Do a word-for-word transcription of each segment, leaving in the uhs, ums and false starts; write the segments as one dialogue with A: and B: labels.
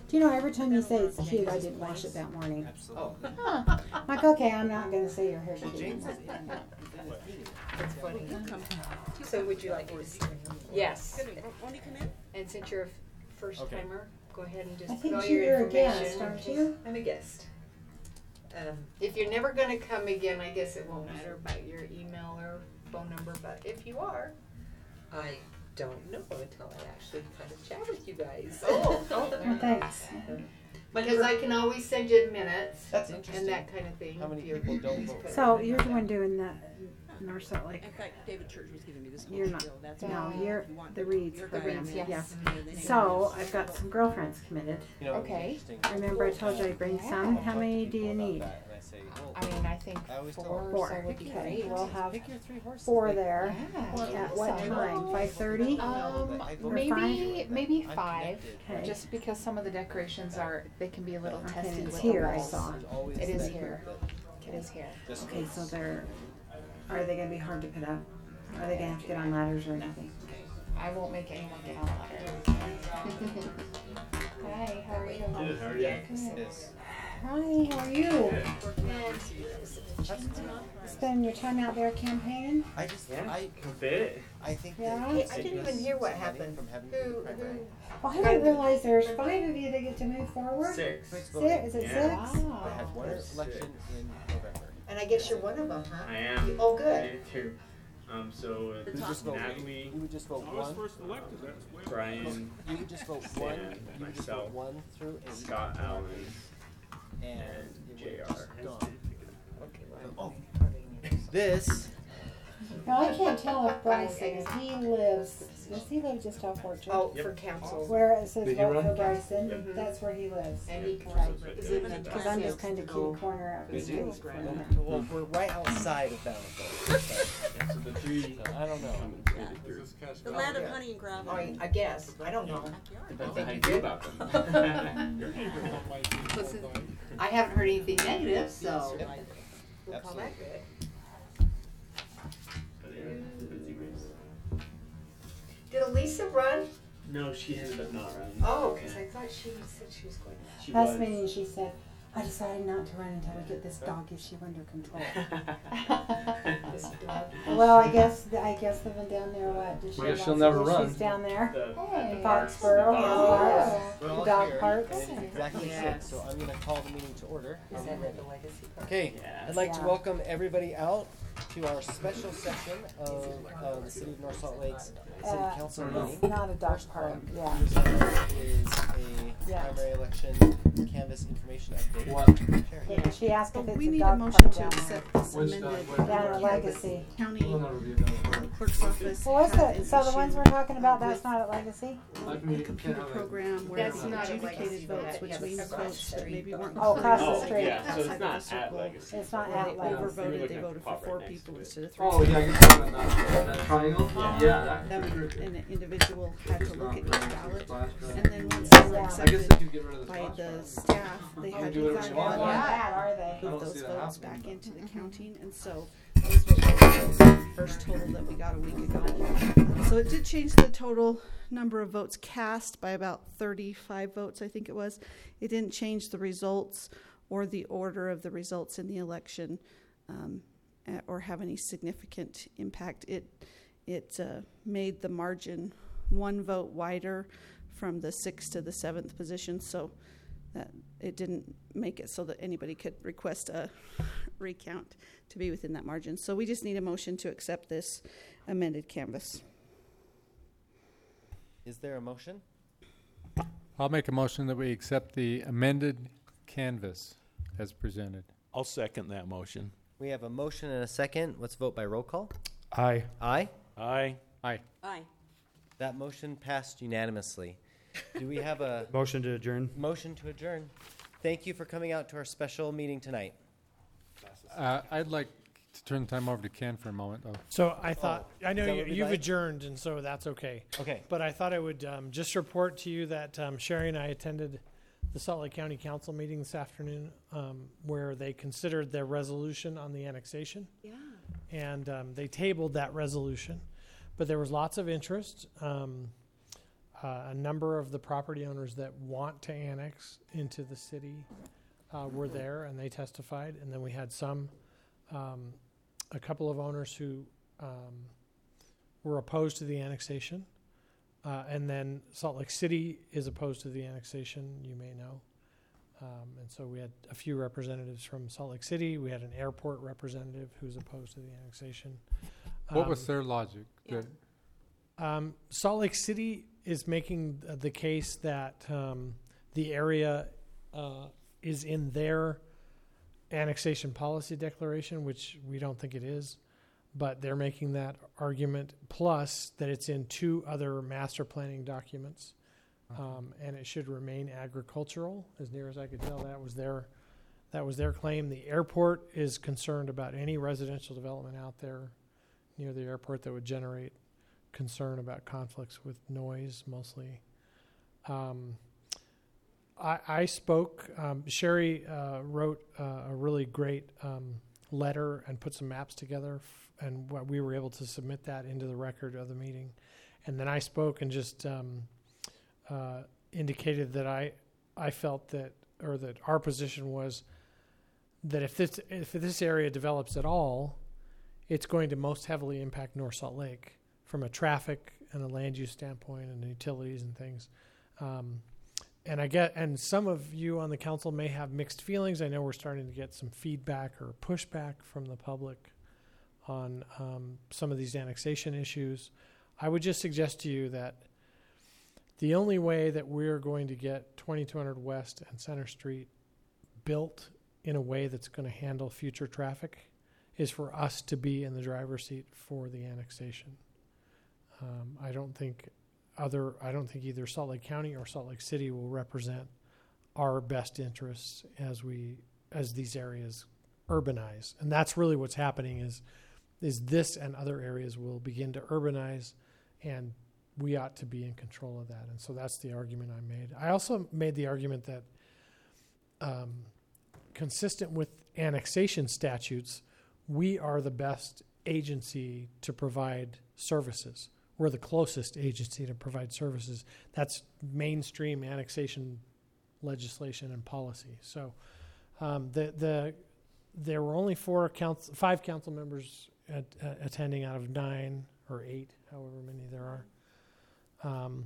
A: Do you know, every time you say it's cute, I didn't wash it that morning.
B: Absolutely.
A: Huh. I'm like, okay, I'm not going to say your hair's
B: James
A: cute.
B: is in, in this
C: That's funny.
D: So would you like me to start?
C: Yes.
D: Want to come in?
C: And since you're a f- first
B: Okay.
C: timer, go ahead and
A: I
C: just put
A: think
C: all
A: you're
C: your
A: a guest,
C: information.
A: aren't you?
D: I'm a guest. Um,
C: If you're never going to come again, I guess it won't matter about your email or phone number. But if you are,
D: I don't know until I actually kind of chat with you guys.
C: oh, oh,
A: Well, thanks.
D: My
C: because
D: number-
C: I can always send you minutes
B: That's interesting.
C: and that kind of thing.
B: How many
C: If you're-
B: people don't vote?
A: So you're the one doing the North Salt Lake.
E: In fact, David Church was giving me this whole
A: You're not.
E: spiel. That's
A: No,
E: why
A: you're
E: if you want
A: the
E: to-
A: Reeds
E: you're
A: program.
E: Reeds,
C: yes.
A: Yes.
E: Yes.
A: So I've got some girlfriends committed.
B: You know,
C: Okay.
B: interesting.
A: Remember I told you I'd bring some? How many do you need?
B: And I say, well,
C: I mean, I think
B: I always tell
C: four,
B: them,
A: Four.
C: so would be
A: Okay,
C: great.
A: we'll have
B: pick your three horses.
A: four
B: They-
A: there.
C: Yeah.
A: At what time? Five thirty?
F: Um,
B: I vote
F: maybe
B: for
F: maybe
B: I'm
F: five.
B: connected.
A: Okay.
F: Just because some of the decorations are, they can be a little
A: Okay,
F: testy
A: it's
F: with
A: here,
F: the
A: I
F: walls.
A: saw.
B: There's always
F: It is
B: that
F: here.
B: group
F: It is here.
B: that just
A: Okay,
B: goes,
A: so they're, are they gonna be hard to put up? Are they gonna have to get on ladders or anything?
F: I won't make anyone get on the ladder. Hi, how are you?
G: Good, how are you?
B: Yes.
A: Hi, how are you? Spending your time out there campaigning?
B: I just,
G: Yeah.
B: I,
G: Fit.
B: I think
A: Yeah.
B: that
A: Hey,
C: I didn't even hear what
B: money
C: happened.
B: from having
C: Who,
B: the primary.
C: who?
A: Well, I didn't realize there's five of you that get to move forward.
G: Six.
B: Quick
A: Six,
B: voting.
A: is it
G: Yeah.
A: six?
F: Wow.
B: I had one
G: There's
B: election in November.
C: And I guess you're one of them, huh?
G: I am.
C: Oh,
G: I
C: good.
G: made it through. Um, so
B: You
G: it's
B: just vote,
G: Natalie,
B: you would just vote one,
H: elected, that's way.
G: Brian,
B: you would just vote
G: Stan,
B: one, you would just vote
G: myself,
B: one through eight.
G: Scott Allen,
B: And
G: and
B: it
G: J
B: would
G: R.
B: just gone.
C: Okay, well,
B: Oh,
C: I'm
B: this,
A: Now, I can't tell if Bryson, he lives, does he live just off Orchard?
C: Oh,
G: Yep.
C: for council.
A: Where it says
H: Did he
A: vote
H: run?
A: for Bryson,
C: Mhm.
A: that's where he lives.
C: And he can,
D: Is it in the
A: Cause I'm just kinda kitty corner up the
H: Did you?
A: street.
B: well, we're right outside of Bountiful.
H: So the tree.
B: So I don't know.
H: Is this Cache
E: The
H: Valley?
E: land of honey and gravel.
C: I, I guess, I don't know.
E: Backyard.
G: Depends
C: think
G: on how
C: you
G: you feel
C: did.
G: about them.
H: Your neighbor don't like you all
C: Listen.
H: the time.
C: I haven't heard anything negative, so
B: Yep.
C: we'll call that good.
G: But yeah, busy race.
C: Did Elisa run?
G: No, she ended up not running.
C: Oh, because I thought she said she was going to.
G: She
A: Last
G: was.
A: meeting, she said, I decided not to run until we get this dog issue under control.
C: This dog.
A: Well, I guess, I guess the one down there, what, does she
H: Well,
A: have
H: she'll
A: lots
H: never
A: of
H: run.
A: issues down there?
G: The,
C: Hey.
G: the parks, the
A: Foxborough,
G: dog
A: oh,
G: parks.
A: yeah.
B: We're all
A: Dog
B: here,
A: parks.
B: and it's exactly
C: Yes.
B: six, so I'm gonna call the meeting to order.
C: Is
B: Are we
C: that
B: ready?
C: at the legacy park?
B: Okay,
G: Yeah.
B: I'd like to
A: Yeah.
B: welcome everybody out to our special session of uh, the City of North Salt Lake's City
A: Uh,
B: Council
A: It's
B: meeting.
A: not a dog
B: First
A: park,
B: one
A: yeah.
B: is a
A: Yeah.
B: primary election canvas information update.
H: What?
B: Sure.
A: Yeah, she asked if
E: But
A: it's
E: we
A: a
E: need a
A: dog
E: motion
A: park
E: to
A: down there.
E: accept this
H: When's
E: amended
H: that? When-
A: Down at
E: canvas.
A: Legacy.
E: County
H: We'll never be done.
E: clerk's office.
A: Well, what's
E: had
A: the,
E: an
A: so the
E: issue
A: ones we're talking about, that's
E: with
A: not at Legacy?
H: Like
E: a
H: me,
E: computer
H: can't have a-
E: program where
C: That's not a
E: adjudicated
C: legacy,
E: votes,
C: that-
E: which
C: yeah,
E: means
C: that's across
E: votes
C: the
E: that
C: street.
E: maybe weren't
A: Oh, across
E: completed
A: the street.
G: Yeah, so
E: outside
G: it's
E: of
G: not
E: the
G: at
E: circle.
G: Legacy.
A: It's not
E: They
A: at Legacy.
E: overvoted, they
G: looking at
E: voted
G: the
E: for
G: plot
E: four
G: right next
E: people
G: to it.
E: instead of three.
H: Oh, yeah, you're talking about that, that triangle?
G: Yeah.
H: Yeah, that
E: That
H: could
E: would,
H: be.
E: and an individual had to look at each ballot,
H: Splash
E: and
H: pad.
E: then once they were
A: Yeah.
H: I guess
E: accepted
H: if you get rid of the
E: by
H: splash
E: the
H: pad.
E: staff, they
H: I'll
E: had
H: do
E: to
H: whatever
E: find
H: you want.
A: They're not
E: out
A: bad, are they?
H: I
E: put
H: don't
E: those
H: see that
E: votes
H: happening,
E: back
H: but-
E: into the counting, and so that was what the first total that we got a week ago. Um, So it did change the total number of votes cast by about thirty-five votes, I think it was. It didn't change the results or the order of the results in the election, um, eh, or have any significant impact. It it uh, made the margin one vote wider from the sixth to the seventh position, so that it didn't make it so that anybody could request a recount to be within that margin. So we just need a motion to accept this amended canvas.
B: Is there a motion?
I: I'll make a motion that we accept the amended canvas as presented.
J: I'll second that motion.
B: We have a motion and a second. Let's vote by roll call.
I: Aye.
B: Aye.
J: Aye.
I: Aye.
E: Aye.
B: That motion passed unanimously. Do we have a
K: Motion to adjourn.
B: motion to adjourn? Thank you for coming out to our special meeting tonight.
I: Uh, I'd like to turn the time over to Ken for a moment, though.
L: So I thought, I know
B: that
L: you,
B: what we'd
L: you've
B: like?
L: adjourned, and so that's okay.
B: Okay.
L: But I thought I would um, just report to you that um, Sherry and I attended the Salt Lake County Council meeting this afternoon, um, where they considered their resolution on the annexation,
E: Yeah.
L: and um, they tabled that resolution. But there was lots of interest. Um, uh, a number of the property owners that want to annex into the city uh, were there, and they testified. And then we had some, um, a couple of owners who um, were opposed to the annexation. Uh, and then Salt Lake City is opposed to the annexation, you may know. Um, and so we had a few representatives from Salt Lake City. We had an airport representative who's opposed to the annexation.
I: What
L: Um,
I: was their logic? That
L: Um, Salt Lake City is making th- the case that um, the area uh, is in their annexation policy declaration, which we don't think it is, but they're making that argument, plus that it's in two other master planning documents, um, and it should remain agricultural. As near as I could tell, that was their that was their claim. The airport is concerned about any residential development out there near the airport that would generate concern about conflicts with noise, mostly. Um, I, I spoke. Um, Sherry uh, wrote uh, a really great um, letter and put some maps together, f- and what we were able to submit that into the record of the meeting. And then I spoke and just um, uh, indicated that I I felt that, or that our position was that if this if this area develops at all, it's going to most heavily impact North Salt Lake from a traffic and a land use standpoint and utilities and things. Um, and I get, and some of you on the council may have mixed feelings. I know we're starting to get some feedback or pushback from the public on um, some of these annexation issues. I would just suggest to you that the only way that we're going to get twenty-two hundred West and Center Street built in a way that's going to handle future traffic is for us to be in the driver's seat for the annexation. Um, I don't think other, I don't think either Salt Lake County or Salt Lake City will represent our best interests as we, as these areas urbanize. And that's really what's happening is, is this and other areas will begin to urbanize, and we ought to be in control of that. And so that's the argument I made. I also made the argument that um, consistent with annexation statutes, we are the best agency to provide services. We're the closest agency to provide services. That's mainstream annexation legislation and policy. So um, the the there were only four council, five council members at, uh, attending out of nine or eight, however many there are. Um,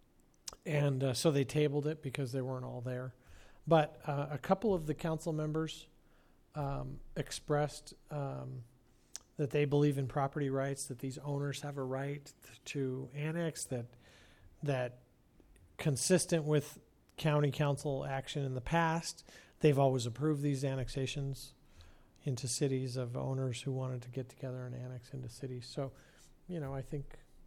L: and uh, so they tabled it because they weren't all there. But uh, a couple of the council members um, expressed um, that they believe in property rights, that these owners have a right to annex, that that consistent with county council action in the past, they've always approved these annexations into cities of owners who wanted to get together and annex into cities. So, you know, I think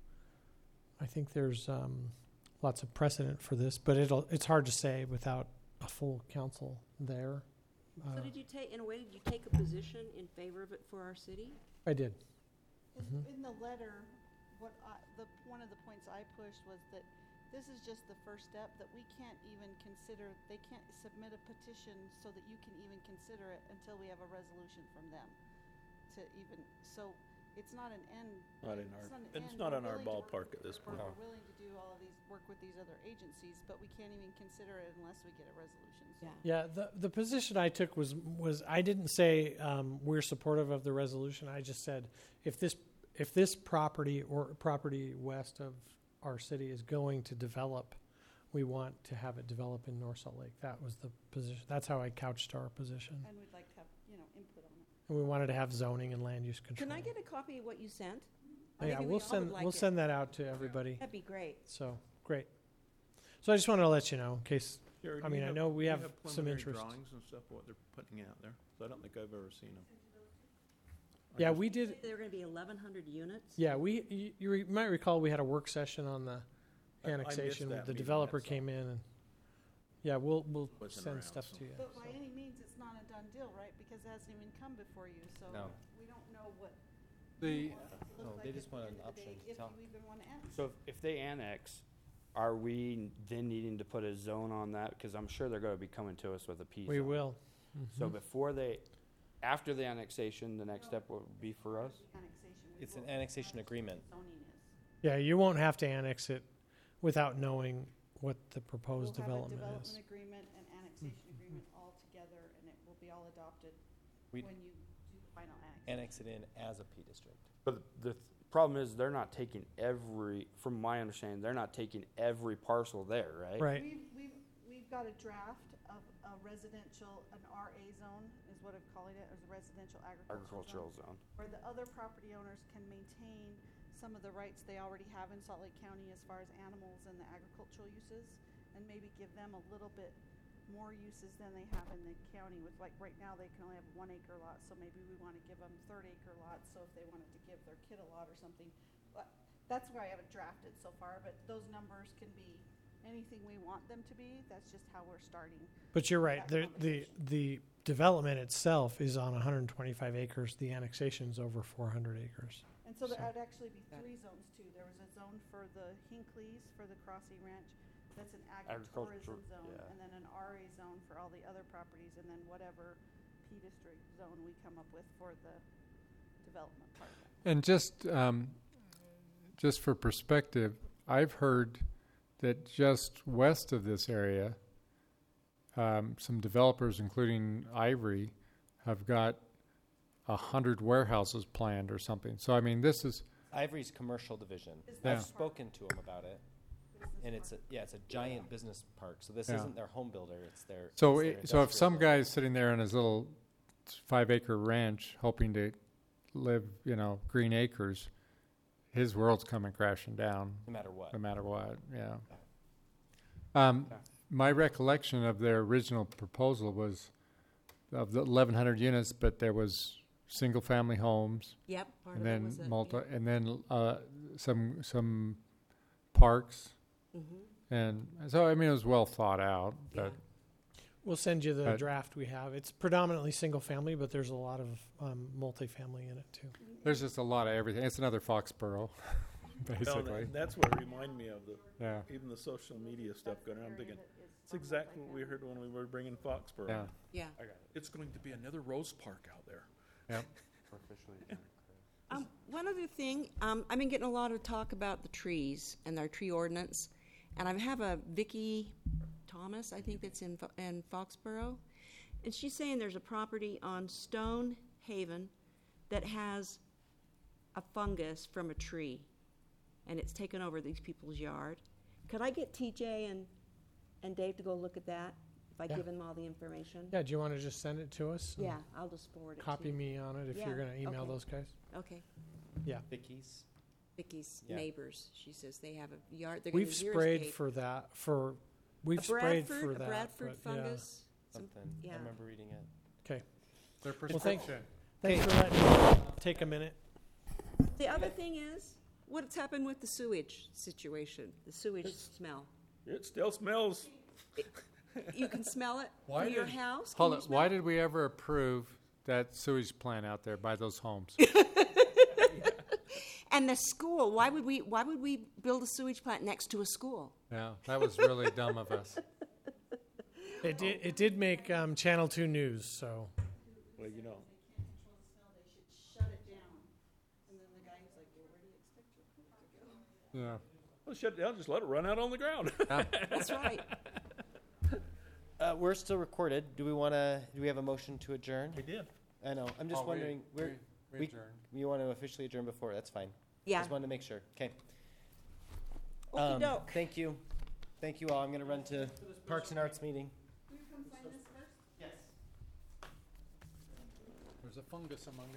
L: I think there's um, lots of precedent for this, but it'll it's hard to say without a full council there. Uh,
K: So did you take, in a way, did you take a position in favor of it for our city?
L: I did.
E: In- In the letter, what I, the, one of the points I pushed was that this is just the first step, that we can't even consider, they can't submit a petition so that you can even consider it until we have a resolution from them to even, so it's not an end.
J: Not in
E: it's
J: our,
E: not an
J: it's
E: end.
J: not
E: We're
J: on our
E: willing to work-
J: ballpark at this point.
E: We're willing to do all of these, work with these other agencies, but we can't even consider it unless we get a resolution. So
K: Yeah.
L: Yeah, the the position I took was was I didn't say um, we're supportive of the resolution. I just said if this if this property or property west of our city is going to develop, we want to have it develop in North Salt Lake. That was the position. That's how I couched our position.
E: And we'd like to have, you know, input on it.
L: And we wanted to have zoning and land use control.
K: Can I get a copy of what you sent?
L: Oh, yeah,
K: Maybe we
L: we'll
K: all
L: send
K: would like
L: we'll
K: it.
L: send that out to everybody.
K: That'd be great.
L: So great. So I just wanted to let you know in case.
J: Jared,
L: I
J: do you
L: mean, I
J: have-
L: know we
J: do you
L: have some
J: preliminary
L: interest.
J: drawings and stuff of what they're putting out there. 'Cause I don't think I've ever seen them. I
L: Yeah,
J: just-
L: we did.
K: There are going to be eleven hundred units?
L: Yeah, we you, you re- might recall we had a work session on the
J: I- I missed
L: annexation.
J: that
L: The
J: meeting,
L: developer
J: that's all.
L: came in and yeah, we'll we'll
J: Wasn't
L: send
J: around,
L: stuff
J: so.
L: to you.
E: But
L: so.
E: by any means, it's not a done deal, right? Because it hasn't even come before you, so
B: No.
E: we don't know what
I: the
E: it wants it to
B: No,
E: look
B: they
E: like
B: just
E: at the
B: want
E: end
B: an
E: of the day,
B: option to
E: if
B: tell.
E: you even want to annex.
M: So if, if they annex, are we then needing to put a zone on that? Because I'm sure they're going to be coming to us with a P
L: We
M: zone.
L: will.
M: So
L: Mhm.
M: before they, after the annexation, the next step will be for us?
E: Annexation, we
B: It's an
E: will-
B: annexation agreement.
E: zoning is.
L: Yeah, you won't have to annex it. without knowing what the proposed
E: We'll have a
L: development
E: development
L: is.
E: agreement and annexation agreement all together, and it will be all adopted
B: We
E: when you do the final annex.
B: annex it in as a P district.
M: But the th- problem is, they're not taking every, from my understanding, they're not taking every parcel there, right?
L: Right.
E: We've, we've, we've got a draft of a residential, an R A zone is what I'm calling it, as a residential agricultural
M: Agricultural
E: zone.
M: zone.
E: Where the other property owners can maintain some of the rights they already have in Salt Lake County as far as animals and the agricultural uses, and maybe give them a little bit more uses than they have in the county with, like, right now, they can only have one acre lots, so maybe we wanna give them third acre lots, so if they wanted to give their kid a lot or something. But that's why I haven't drafted so far, but those numbers can be anything we want them to be, that's just how we're starting.
L: But you're right,
E: that
L: the, the, the development itself is on one hundred twenty-five acres, the annexation's over four hundred acres.
E: And so there
L: So-
E: would actually be three zones too. There was a zone for the Hinckley's, for the Crossing Ranch, that's an
M: Agricultural,
E: agritourism zone,
M: yeah.
E: and then an R A zone for all the other properties, and then whatever P district zone we come up with for the development part of it.
I: And just, um, just for perspective, I've heard that just west of this area, um, some developers, including Ivory, have got a hundred warehouses planned or something. So, I mean, this is,
B: Ivory's commercial division.
E: Is
I: Yeah.
B: I've
E: that
B: spoken to them about it,
E: business
B: and it's a,
E: park?
B: yeah, it's a giant business park. So this
I: Yeah.
B: isn't their home builder; it's their.
I: so,
B: it's their
I: it, so if
B: industrial
I: some
B: builder.
I: guy's sitting there on his little five acre ranch hoping to live, you know, green acres, his world's coming crashing down.
B: no matter what.
I: No matter what, yeah. Um,
M: Yeah.
I: my recollection of their original proposal was of the eleven hundred units, but there was single-family homes,
K: Yep, part
I: and
K: of it
I: then
K: was a.
I: multi, and then uh, some some parks,
K: Mhm.
I: and so I mean it was well thought out.
K: Yeah.
I: But
L: We'll send you the
I: But-
L: draft we have. It's predominantly single family, but there's a lot of um, multifamily in it too.
I: there's just a lot of everything. It's another Foxborough,
J: Well,
I: basically.
J: that- that's what reminded me of the,
I: Yeah,
J: even the social media stuff
E: That's the
J: going on. I'm
E: area
J: thinking,
E: that is
J: it's exactly what we heard when we were bringing Foxborough.
I: yeah,
K: Yeah.
J: It's going to be another Rose Park out there.
I: yeah.
K: Um, one other thing, um, I've been getting a lot of talk about the trees and our tree ordinance, and I have a Vicky Thomas, I think that's in Fo- in Foxborough, and she's saying there's a property on Stone Haven that has a fungus from a tree, and it's taken over these people's yard. Could I get T J and and Dave to go look at that if I
L: Yeah.
K: give them all the information?
L: Yeah, do you want to just send it to us? and
K: Yeah, I'll just forward it.
L: Copy
K: to you.
L: me on it if
K: Yeah,
L: you're going to email
K: okay.
L: those guys.
K: Okay.
B: Vicky's.
K: Vicky's
B: Yeah.
K: neighbors. She says they have a yard. They're gonna
L: We've
K: xeriscape.
L: sprayed for that, for, we've
K: a
L: sprayed
K: Bradford,
L: for
K: a
L: that.
K: Bradford
L: but yeah.
K: fungus. Some-
B: Something.
K: yeah.
B: I remember reading it.
L: Okay.
I: Their
L: Well, thank-
I: prescription.
L: Thanks for letting me take a minute.
K: The other thing is, what's happened with the sewage situation? The sewage smell.
J: It still smells.
K: You can smell it
I: Why
K: from your
I: did-
K: house. Can
I: Hold
K: you
I: on.
K: smell
I: Why
K: it?
I: did we ever approve that sewage plant out there by those homes?
K: And the school. Why would we? Why would we build a sewage plant next to a school?
I: Yeah, that was really dumb of us.
L: It did, it did make um, Channel two news, so.
J: Well, you know.
E: Shut it down. And then the guy was like, well, where do you expect your pool to go?
I: Yeah.
J: Well, shut it down. Just let it run out on the ground.
K: That's right.
B: Uh, we're still recorded. Do we want to? Do we have a motion to adjourn?
J: We did.
B: I know. I'm just
I: Oh, we-
B: wondering.
I: we-
B: we're,
I: we
B: we-
I: adjourned.
B: You want to officially adjourn before? That's fine.
K: Yeah.
B: Just wanted to make sure. Okay.
K: Okey-doke.
B: Thank you. Thank you all. I'm going to run to Parks and Arts meeting.
E: Will you come sign this first?
I: There's a fungus among